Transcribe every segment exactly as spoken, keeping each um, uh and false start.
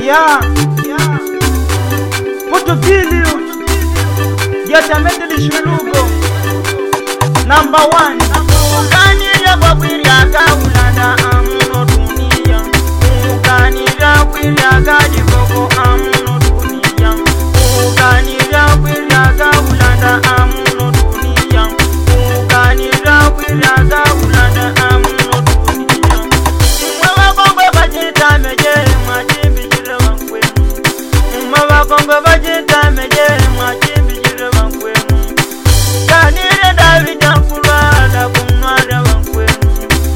Yeah, Portovilio, direttamente di Svilupo, number one. Ukanira kwakwiriaka ulanda amuno dunia, ukanira kwiriaka dikoko amuno dunia, ukanira kwiriaka ulanda amuno dunia, ukanira kwiriaka ulanda amuno dunia. Mwa kongwe bajita meje mwachimbi jire wankwenu, mwa kongwe bajita meje mwachimbi jire wankwenu. Ganire David Jankulala kunware wankwenu,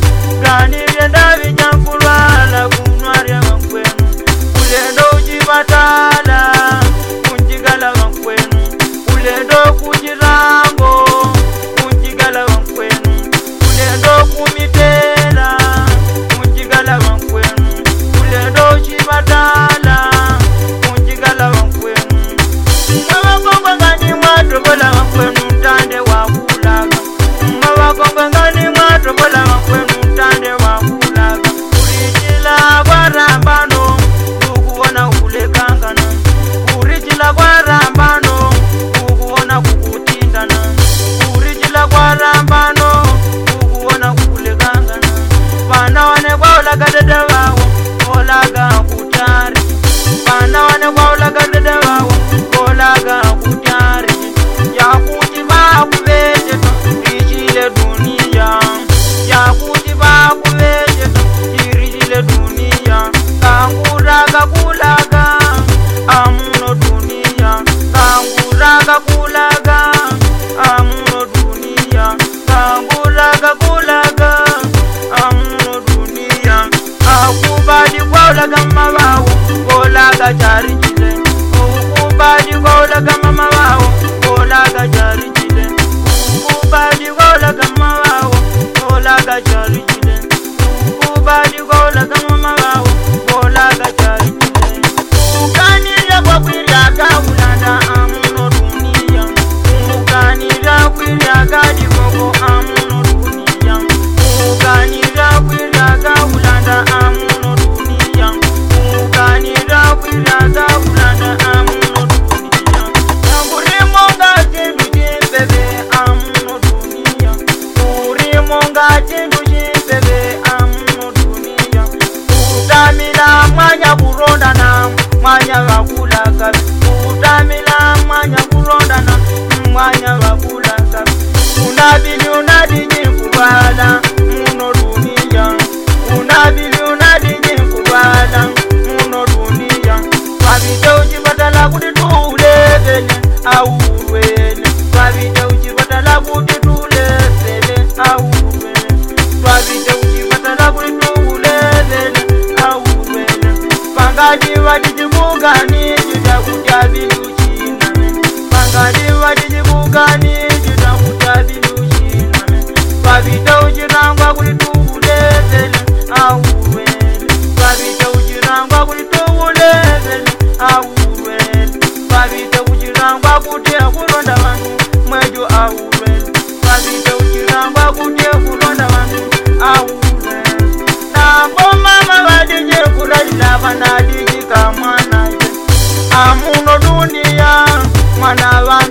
ganire David Jankulala kunware wankwenu. Ulendo ujibatala kunjigala wankwenu, ulendo kujirambo kunjigala wankwenu, ulendo kumitela kunjigala wankwenu, ulendo ujibatala kunjigala wankwenu. Mwa kongwe ngani mwatobola wankwenu tande wakulaga, mwa kongwe ngani mwatobola wankwenu tande wakulaga. Urijila kwa rambano ukuona ukulekangana, urijila kwa rambano ukuona kukutindana, urijila kwa rambano ukuona kukulekangana. Pana wane kwa ulaga dede wawo olaga kutari, pana wane kwa ulaga dede wawo olaga kutari. Yakuti bakubejeta irijile dunia, yakuti bakubejeta irijile dunia. Kanguraga kulaga amuno dunia, kanguraga kulaga amuno dunia, kanguraga kulaga amuno dunia. Akubadi kwa ulaga mabawo olaga charijile, ukubadi kwa ulaga mama wawo olaga charijile, ukubadi kwa ulaga mama wawo olaga charijile, ukubadi kwa ulaga mama wawo olaga charijile. Ukanira kwa kwiriaka ulanda amuno dunia, ukanira kwiriaka dikoko amuno dunia, ukanira kwiriaka ulanda amuno dunia, ukanira kwiriaka ulanda amuno dunia. Urimonga chindu chimbebe amuno dunia, urimonga chindu chimbebe amuno dunia. Utamila mwanya kurondana mwanya wakulaga, utamila mwanya kurondana mwanya wakulaga. Unabili unadini kubala muno dunia, unabili unadini kubala muno dunia. Wabite ujibatala kuti tulevele auwele, wabite ujibatala kuti tulevele auwele, wabite ujibatala kuti tulevele auwele. Pangadi wadijibugani juda kutabilu chiname, pangadi wadijibugani juda kutabilu chiname. Wabite ujirangwa kuti tulevele auwele, wabite ujirangwa kuti tulevele auwele, wabite ujirangwa kuti akulonda vantu mwejo auwele, wabite ujirangwa kuti akulonda vantu auwele. Nambo mama vadije kurajila vanadijika mwana ye amuno dunia, mwana